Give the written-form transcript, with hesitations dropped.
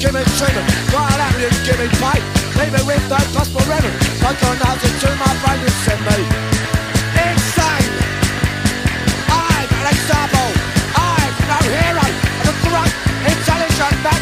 give me treatment. Go out and give me pipe. Leave me with no possible remedy. Like on nothing to